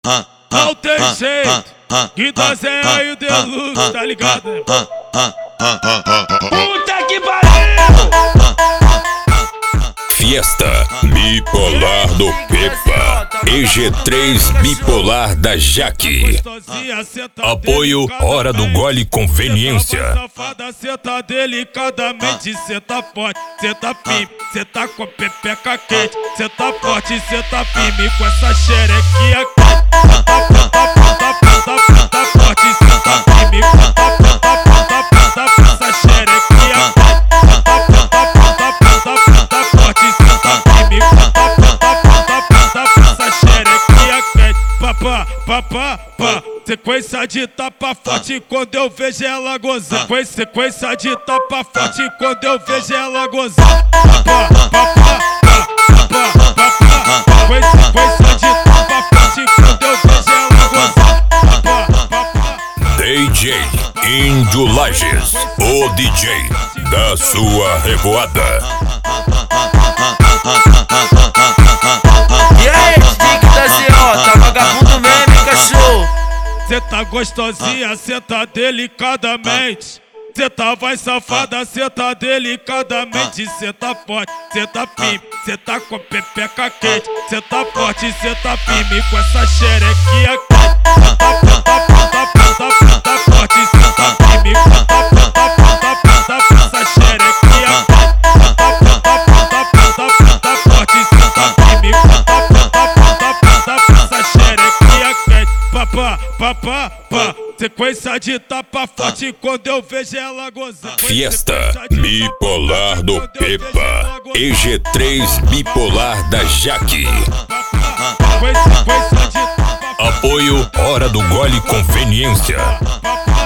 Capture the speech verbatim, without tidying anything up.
Não tem jeito, Guida Zé e o Deluxe, tá ligado? Puta que pariu! Fiesta bipolar do Pepa, E G três bipolar da Jaque. Apoio Hora do Gole Conveniência. Safada, cê tá delicadamente, cê tá forte, cê tá firme, cê tá com a pepeca quente, cê tá forte, cê tá firme com essa xerequinha quente. Tá, tá, tá, tá, tá, tá, tá forte, cê tá firme com a tá, tá, tá, tá, tá, essa xerequinha quente. Tá, tá, tá, tá, tá, tá forte, cê tá firme com a tá, tá, tá, tá, tá, essa xerequinha quente. Papá, papá, pá. Sequência de tapa forte quando eu vejo ela gozar. Sequência, sequência de tapa forte quando eu vejo ela gozar. Papá, papá, papá, papá. Sequência, sequência de tapa forte quando eu vejo ela gozar. Papá, papá. D J Índio Lages, o D J da sua revoada. E aí, Dick da Z O, tá vagabundo mesmo, cachorro? Cê tá gostosinha, cê tá delicadamente. Cê tá vai safada, cê tá delicadamente. Cê tá forte, cê tá firme, cê tá com a pepeca quente. Cê tá forte, cê tá firme com essa xerequinha quente. Tá, tá, tá, tá, tá, tá forte, cê tá firme com a tá, tá, tá, tá, tá, essa xerequinha quente. Tá, tá, tá, tá, tá, tá forte, cê tá firme com a tá, tá, tá, tá, tá, essa xerequinha quente. Papá, papá, pá. Sequência de tapa forte quando eu vejo ela gozar. Fiesta bipolar do Pepa, E G três bipolar da Jaque. Sequência de tapa. Apoio Hora do Gole Conveniência.